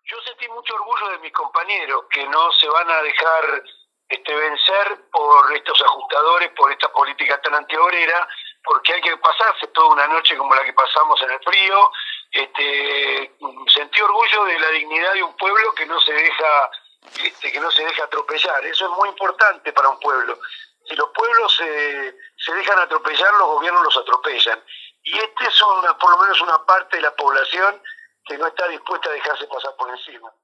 Yo sentí mucho orgullo de mis compañeros que no se van a dejar vencer por estos ajustadores, por esta política tan antiobrera, porque hay que pasarse toda una noche como la que pasamos en el frío. Sentí orgullo de la dignidad de un pueblo que no se deja atropellar. Eso es muy importante para un pueblo. Si los pueblos se dejan atropellar, los gobiernos los atropellan. Y es por lo menos una parte de la población que no está dispuesta a dejarse pasar por encima.